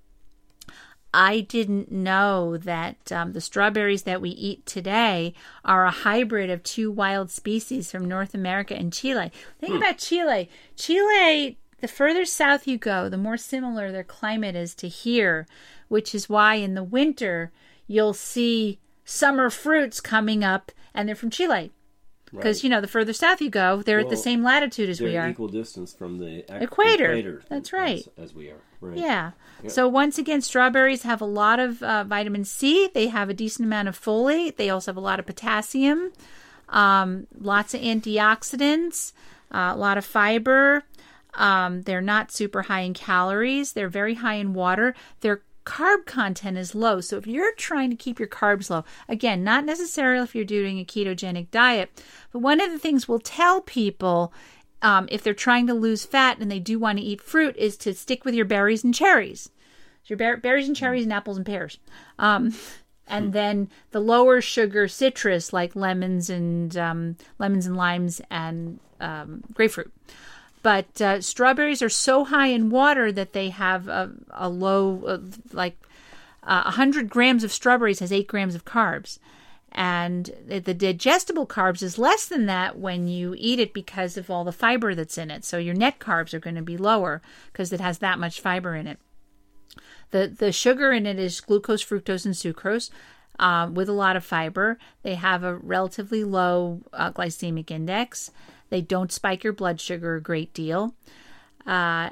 I didn't know that the strawberries that we eat today are a hybrid of two wild species from North America and Chile. Think about Chile. Chile, the further south you go, the more similar their climate is to here, which is why in the winter you'll see summer fruits coming up, and they're from Chile. Because, the further south you go, they're at the same latitude as we are. They're equal distance from the equator. That's right. As we are. Right. Yeah. So once again, strawberries have a lot of vitamin C. They have a decent amount of folate. They also have a lot of potassium, lots of antioxidants, a lot of fiber. They're not super high in calories. They're very high in water. Their carb content is low. So if you're trying to keep your carbs low, again, not necessarily if you're doing a ketogenic diet, but one of the things we'll tell people if they're trying to lose fat and they do want to eat fruit is to stick with your berries and cherries. So your berries and cherries and apples and pears. And then the lower sugar citrus like lemons and limes and grapefruit. But strawberries are so high in water that they have a low, 100 grams of strawberries has 8 grams of carbs. And the digestible carbs is less than that when you eat it because of all the fiber that's in it. So your net carbs are going to be lower because it has that much fiber in it. The sugar in it is glucose, fructose, and sucrose with a lot of fiber. They have a relatively low glycemic index. They don't spike your blood sugar a great deal. So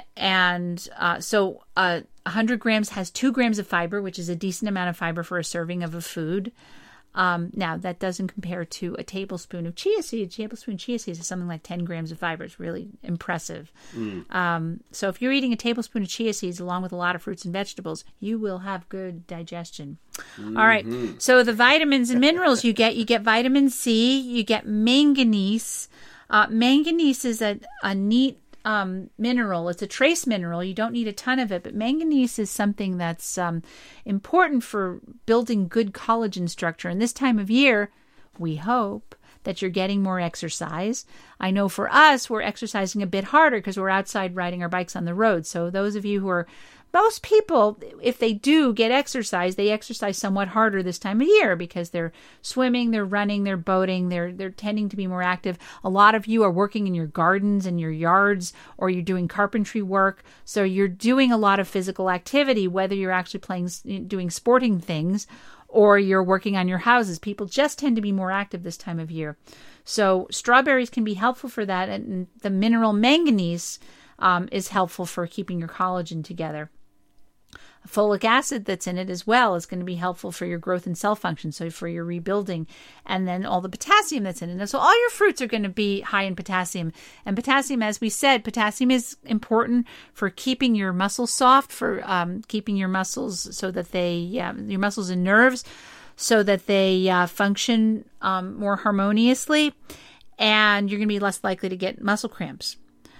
100 grams has 2 grams of fiber, which is a decent amount of fiber for a serving of a food. Now, that doesn't compare to a tablespoon of chia seeds. A tablespoon of chia seeds is something like 10 grams of fiber. It's really impressive. So if you're eating a tablespoon of chia seeds along with a lot of fruits and vegetables, you will have good digestion. Mm-hmm. All right. So the vitamins and minerals you get vitamin C, you get manganese. Manganese is a neat mineral. It's a trace mineral. You don't need a ton of it, but manganese is something that's important for building good collagen structure. And this time of year, we hope that you're getting more exercise. I know for us, we're exercising a bit harder because we're outside riding our bikes on the road. So those of you who are most people, if they do get exercise, they exercise somewhat harder this time of year because they're swimming, they're running, they're boating, they're tending to be more active. A lot of you are working in your gardens and your yards, or you're doing carpentry work. So you're doing a lot of physical activity, whether you're actually doing sporting things or you're working on your houses. People just tend to be more active this time of year. So strawberries can be helpful for that. And the mineral manganese is helpful for keeping your collagen together. Folic acid that's in it as well is going to be helpful for your growth and cell function, so for your rebuilding. And then all the potassium that's in it. And so all your fruits are going to be high in potassium. And potassium, as we said, potassium is important for keeping your muscles soft, for keeping your muscles so that your muscles and nerves, so that they function more harmoniously. And you're going to be less likely to get muscle cramps.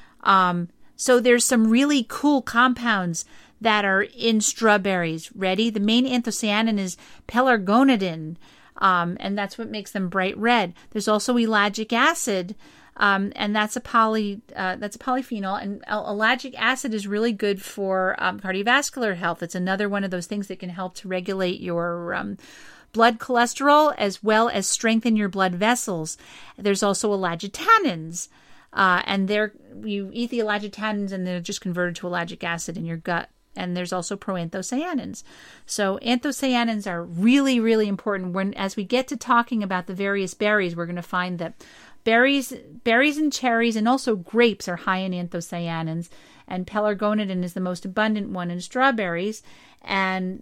So there's some really cool compounds that are in strawberries. Ready? The main anthocyanin is pelargonidin, and that's what makes them bright red. There's also ellagic acid, and that's a polyphenol. And ellagic acid is really good for cardiovascular health. It's another one of those things that can help to regulate your blood cholesterol as well as strengthen your blood vessels. There's also ellagitannins. And you eat the ellagitannins and they're just converted to ellagic acid in your gut. And there's also proanthocyanins. So anthocyanins are really, really important. As we get to talking about the various berries, we're going to find that Berries and cherries and also grapes are high in anthocyanins, and pelargonidin is the most abundant one in strawberries. And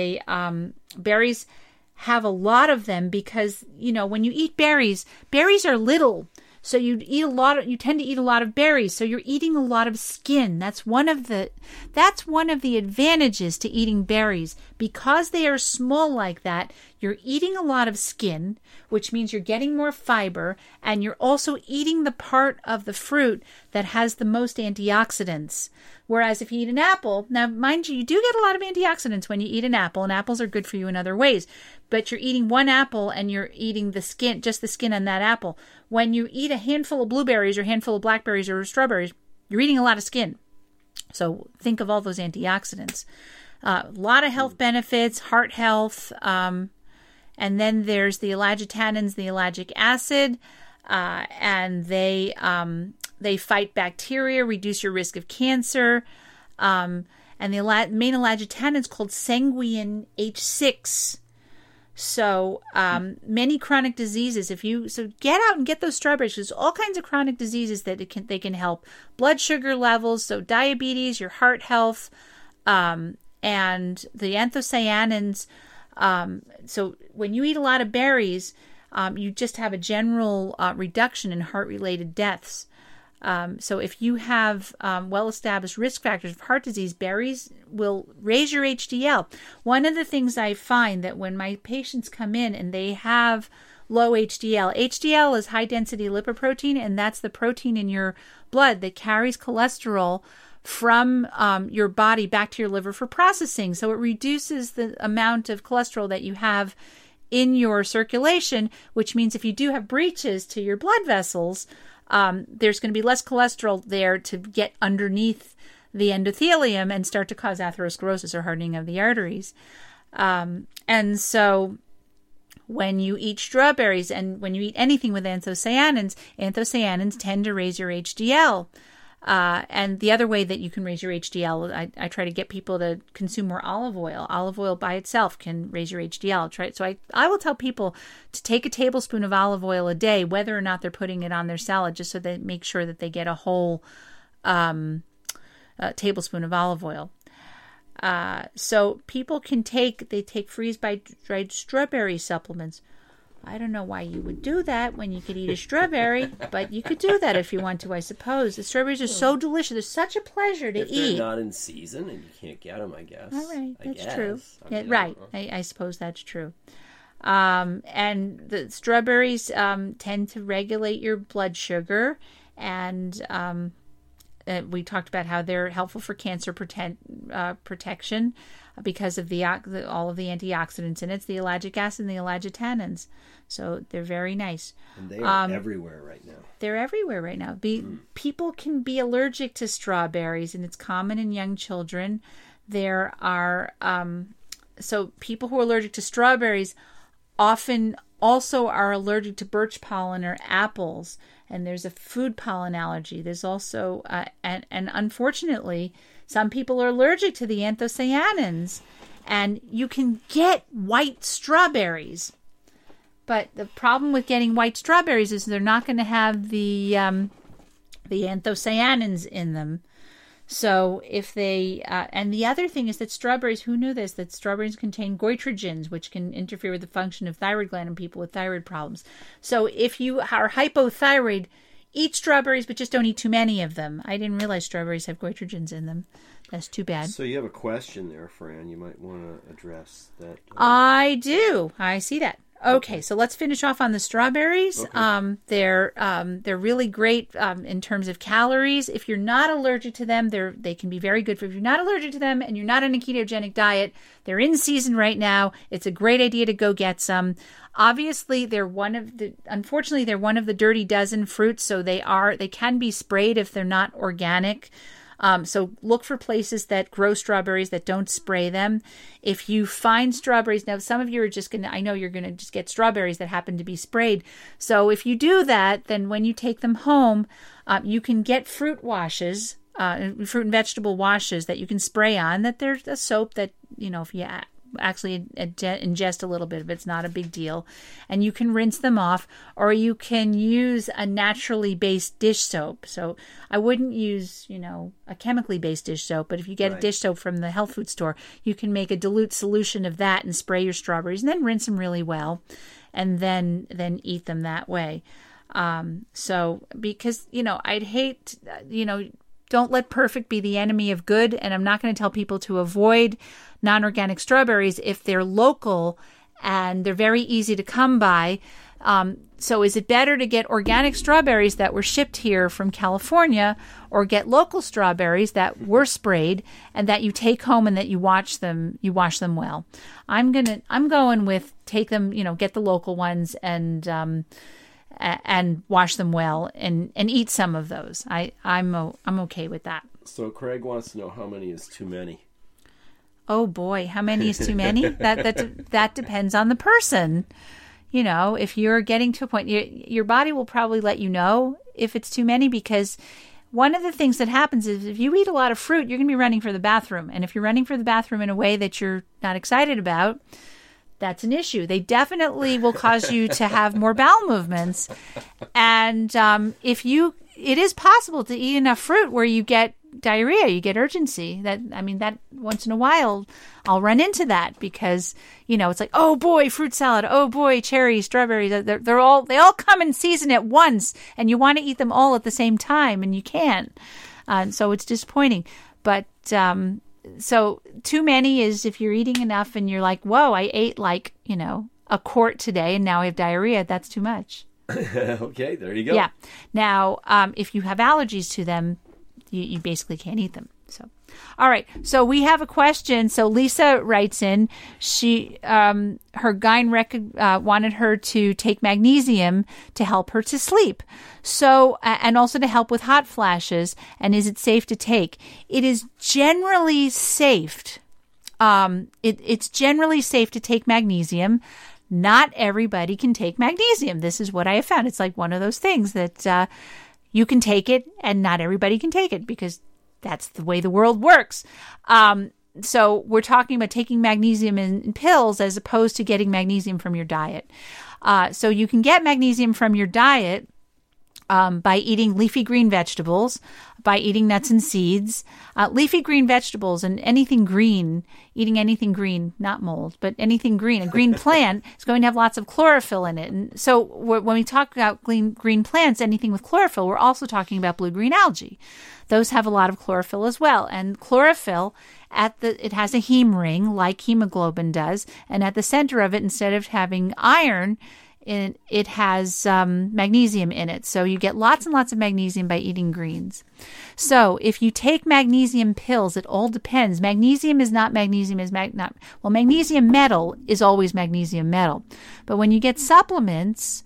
berries have a lot of them because, when you eat berries are little. So you tend to eat a lot of berries. So you're eating a lot of skin. That's one of the advantages to eating berries. Because they are small like that, you're eating a lot of skin, which means you're getting more fiber, and you're also eating the part of the fruit that has the most antioxidants. Whereas if you eat an apple, now mind you, you do get a lot of antioxidants when you eat an apple, and apples are good for you in other ways. But you're eating one apple and you're eating the skin, just the skin on that apple. When you eat a handful of blueberries or a handful of blackberries or strawberries, you're eating a lot of skin. So think of all those antioxidants. A lot of health benefits, heart health, and then there's the elagitannins, the ellagic acid, and they fight bacteria, reduce your risk of cancer, and the main elagitannins is called sanguine H6. So many chronic diseases. So get out and get those strawberries. There's all kinds of chronic diseases that they can help. Blood sugar levels, so diabetes, your heart health, and the anthocyanins. So when you eat a lot of berries, you just have a general reduction in heart-related deaths. So if you have well-established risk factors of heart disease, berries will raise your HDL. One of the things I find that when my patients come in and they have low HDL is high-density lipoprotein, and that's the protein in your blood that carries cholesterol from your body back to your liver for processing. So it reduces the amount of cholesterol that you have in your circulation, which means if you do have breaches to your blood vessels, there's going to be less cholesterol there to get underneath the endothelium and start to cause atherosclerosis or hardening of the arteries. And so when you eat strawberries and when you eat anything with anthocyanins tend to raise your HDL. And the other way that you can raise your HDL, I try to get people to consume more olive oil. Olive oil by itself can raise your HDL. So I will tell people to take a tablespoon of olive oil a day, whether or not they're putting it on their salad, just so they make sure that they get a whole tablespoon of olive oil. So people can take freeze-dried strawberry supplements. I don't know why you would do that when you could eat a strawberry, but you could do that if you want to, I suppose. The strawberries are so delicious. They're such a pleasure to eat. If they're not in season and you can't get them, I guess. All right, that's true. Yeah, right, I suppose that's true. And the strawberries tend to regulate your blood sugar, and we talked about how they're helpful for cancer protection because of all of the antioxidants in it. It's the ellagic acid and the elagitannins. So they're very nice. And they are everywhere right now. They're everywhere right now. People can be allergic to strawberries, and it's common in young children. There are so people who are allergic to strawberries often also are allergic to birch pollen or apples, and there's a food pollen allergy. There's also and unfortunately, some people are allergic to the anthocyanins, and you can get white strawberries. But the problem with getting white strawberries is they're not going to have the anthocyanins in them. So if they, and the other thing is that strawberries, who knew this, that strawberries contain goitrogens, which can interfere with the function of thyroid gland in people with thyroid problems. So if you are hypothyroid, eat strawberries, but just don't eat too many of them. I didn't realize strawberries have goitrogens in them. That's too bad. So you have a question there, Fran. You might want to address that. I do. I see that. Okay, so let's finish off on the strawberries. Okay. They're really great in terms of calories. If you're not allergic to them, they can be very good. If you're not allergic to them and you're not on a ketogenic diet, they're in season right now. It's a great idea to go get some. Obviously, unfortunately, they're one of the dirty dozen fruits, so they can be sprayed if they're not organic. So look for places that grow strawberries that don't spray them. If you find strawberries, now some of you are I know you're going to just get strawberries that happen to be sprayed. So if you do that, then when you take them home, you can get fruit and vegetable washes that you can spray on, that there's a soap that, if you actually ingest a little bit of it. It's not a big deal. And you can rinse them off, or you can use a naturally based dish soap. So I wouldn't use, a chemically based dish soap, but if you get a dish soap from the health food store, you can make a dilute solution of that and spray your strawberries and then rinse them really well and then eat them that way. So because, I'd hate, don't let perfect be the enemy of good. And I'm not going to tell people to avoid non-organic strawberries if they're local and they're very easy to come by. So is it better to get organic strawberries that were shipped here from California, or get local strawberries that were sprayed and that you take home and that you wash them well? I'm going with take them, get the local ones and wash them well and eat some of those. I'm okay with that. So Craig wants to know how many is too many. Oh boy, how many is too many? That depends on the person. If you're getting to a point, your body will probably let you know if it's too many, because one of the things that happens is if you eat a lot of fruit, you're going to be running for the bathroom. And if you're running for the bathroom in a way that you're not excited about, that's an issue. They definitely will cause you to have more bowel movements. And it is possible to eat enough fruit where you get diarrhea, you get urgency. That once in a while I'll run into that because, it's like, oh boy, fruit salad. Oh boy, cherries, strawberries. They all come in season at once and you want to eat them all at the same time and you can't. So it's disappointing. But, so too many is if you're eating enough and you're like, whoa, I ate a quart today and now I have diarrhea. That's too much. Okay, there you go. Yeah. Now, if you have allergies to them, you basically can't eat them. So, all right. So we have a question. So Lisa writes in, her gyne wanted her to take magnesium to help her to sleep. So, and also to help with hot flashes. And is it safe to take? It is generally safe. It's generally safe to take magnesium. Not everybody can take magnesium. This is what I have found. It's like one of those things that, you can take it and not everybody can take it because that's the way the world works. So we're talking about taking magnesium in pills as opposed to getting magnesium from your diet. So you can get magnesium from your diet by eating leafy green vegetables, by eating nuts and seeds. Leafy green vegetables and anything green, eating anything green, not mold, but anything green. A green plant is going to have lots of chlorophyll in it. And so when we talk about green plants, anything with chlorophyll, we're also talking about blue-green algae. Those have a lot of chlorophyll as well. And chlorophyll, it has a heme ring like hemoglobin does. And at the center of it, instead of having iron, it has magnesium in it. So you get lots and lots of magnesium by eating greens. So if you take magnesium pills, it all depends. Magnesium is not magnesium is magnesium metal is always magnesium metal. But when you get supplements,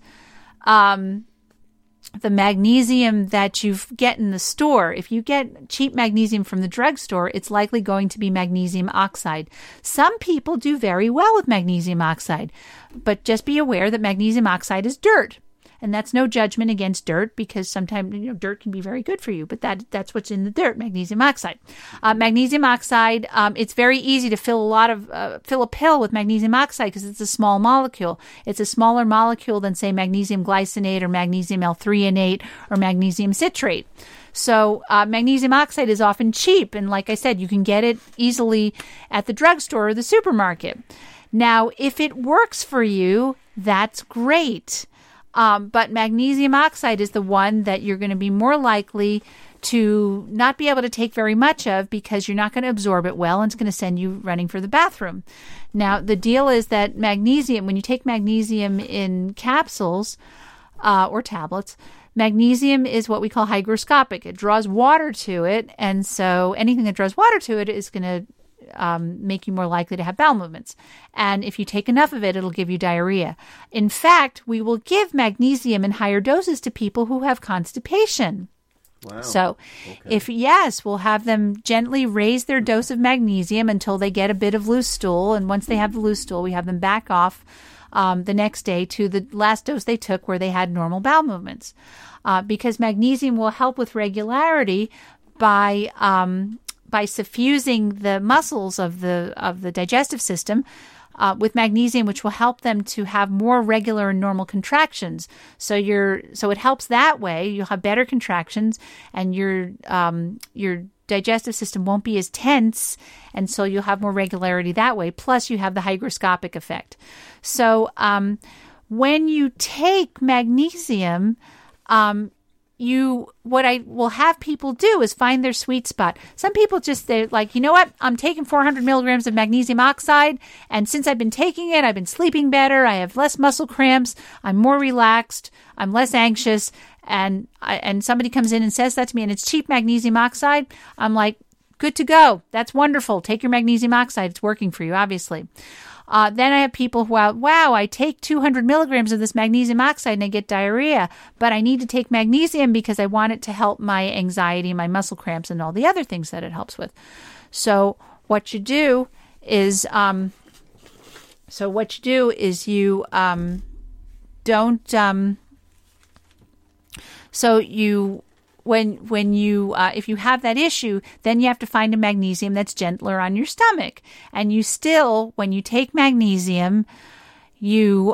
the magnesium that you get in the store, if you get cheap magnesium from the drugstore, it's likely going to be magnesium oxide. Some people do very well with magnesium oxide, but just be aware that magnesium oxide is dirt. And that's no judgment against dirt because sometimes dirt can be very good for you, but that's what's in the dirt, magnesium oxide. Magnesium oxide, it's very easy to fill a pill with magnesium oxide because it's a small molecule. It's a smaller molecule than, say, magnesium glycinate or magnesium L-threonate or magnesium citrate. So magnesium oxide is often cheap, and like I said, you can get it easily at the drugstore or the supermarket. Now, if it works for you, that's great. But magnesium oxide is the one that you're going to be more likely to not be able to take very much of because you're not going to absorb it well and it's going to send you running for the bathroom. Now, the deal is that magnesium, when you take magnesium in capsules or tablets, magnesium is what we call hygroscopic. It draws water to it, and so anything that draws water to it is going to make you more likely to have bowel movements. And if you take enough of it, it'll give you diarrhea. In fact, we will give magnesium in higher doses to people who have constipation. Wow. So we'll have them gently raise their dose of magnesium until they get a bit of loose stool. And once they have the loose stool, we have them back off the next day to the last dose they took where they had normal bowel movements. Because magnesium will help with regularity by by suffusing the muscles of the digestive system with magnesium, which will help them to have more regular and normal contractions. So it helps that way. You'll have better contractions, and your digestive system won't be as tense, and so you'll have more regularity that way. Plus, you have the hygroscopic effect. So when you take magnesium, what I will have people do is find their sweet spot. Some people they're like, you know what? I'm taking 400 milligrams of magnesium oxide, and since I've been taking it, I've been sleeping better. I have less muscle cramps. I'm more relaxed. I'm less anxious. And somebody comes in and says that to me, and it's cheap magnesium oxide. I'm like, good to go. That's wonderful. Take your magnesium oxide. It's working for you, obviously. Then I have people who are, wow, I take 200 milligrams of this magnesium oxide and I get diarrhea, but I need to take magnesium because I want it to help my anxiety, my muscle cramps, and all the other things that it helps with. So what you do is, you don't. So you. When you if you have that issue, then you have to find a magnesium that's gentler on your stomach. And you still, when you take magnesium, you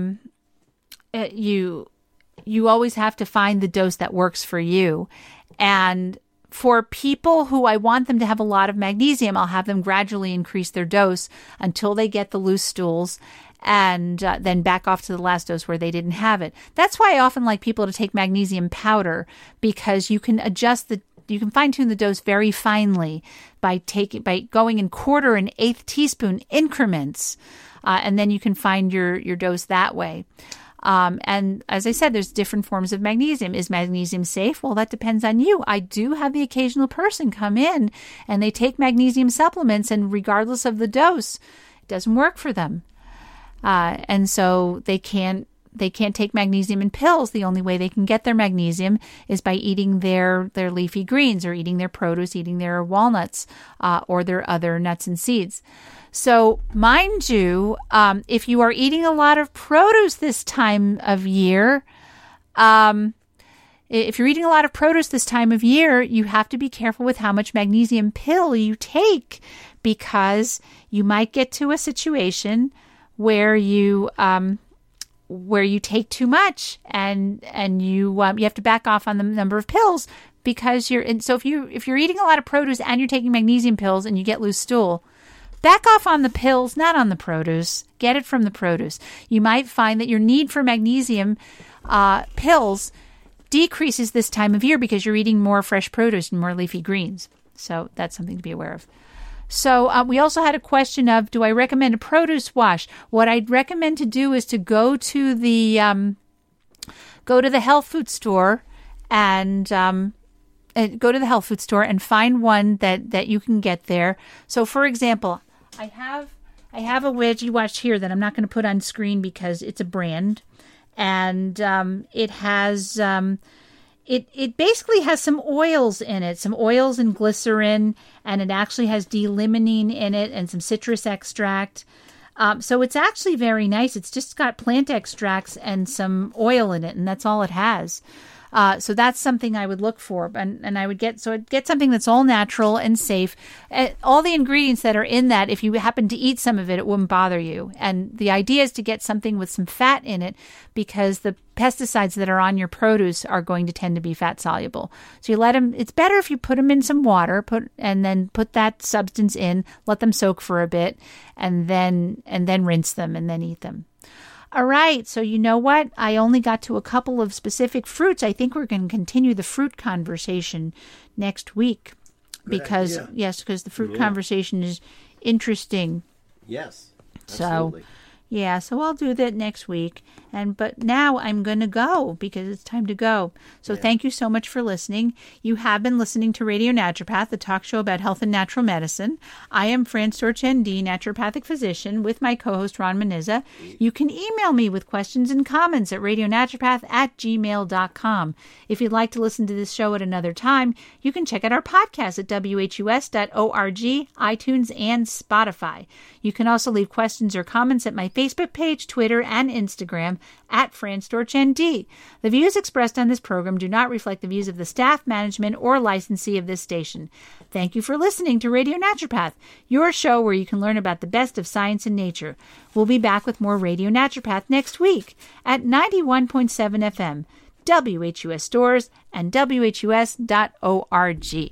always have to find the dose that works for you. And for people who I want them to have a lot of magnesium, I'll have them gradually increase their dose until they get the loose stools, and then back off to the last dose where they didn't have it. That's why I often like people to take magnesium powder, because you can you can fine-tune the dose very finely by going in 1/4 and 1/8 teaspoon increments, and then you can find your dose that way. And as I said, there's different forms of magnesium. Is magnesium safe? Well, that depends on you. I do have the occasional person come in and they take magnesium supplements, and regardless of the dose, it doesn't work for them. And so they can't take magnesium in pills. The only way they can get their magnesium is by eating their leafy greens, or eating their produce, eating their walnuts, or their other nuts and seeds. So mind you, if you are eating a lot of produce this time of year, you have to be careful with how much magnesium pill you take, because you might get to a situation where you take too much, and you have to back off on the number of pills, because if you're eating a lot of produce and you're taking magnesium pills and you get loose stool, back off on the pills, not on the produce. Get it from the produce. You might find that your need for magnesium pills decreases this time of year because you're eating more fresh produce and more leafy greens. So that's something to be aware of. So we also had a question of, do I recommend a produce wash? What I'd recommend to do is to go to the health food store and find one that you can get there. So, for example, I have a wedge you watched here that I'm not going to put on screen because it's a brand, and it has. It basically has some oils in it, some oils and glycerin, and it actually has D-limonene in it and some citrus extract. So it's actually very nice. It's just got plant extracts and some oil in it, and that's all it has. So that's something I would look for, and I would get something that's all natural and safe. All the ingredients that are in that, if you happen to eat some of it, it wouldn't bother you. And the idea is to get something with some fat in it, because the pesticides that are on your produce are going to tend to be fat soluble. So you let them. It's better if you put them in some water, and then put that substance in, let them soak for a bit, and then rinse them, and then eat them. All right, so you know what? I only got to a couple of specific fruits. I think we're going to continue the fruit conversation next week. Because the fruit conversation is interesting. Yes, absolutely. So I'll do that next week. But now I'm going to go because it's time to go. So Thank you so much for listening. You have been listening to Radio Naturopath, the talk show about health and natural medicine. I am Fran Storch, ND, naturopathic physician, with my co-host Ron Menizza. You can email me with questions and comments at radionaturopath@gmail.com. If you'd like to listen to this show at another time, you can check out our podcast at whus.org, iTunes, and Spotify. You can also leave questions or comments at my Facebook page, Twitter, and Instagram at FranStorchND. The views expressed on this program do not reflect the views of the staff, management, or licensee of this station. Thank you for listening to Radio Naturopath, your show where you can learn about the best of science and nature. We'll be back with more Radio Naturopath next week at 91.7 FM, WHUS Stores, and WHUS.org.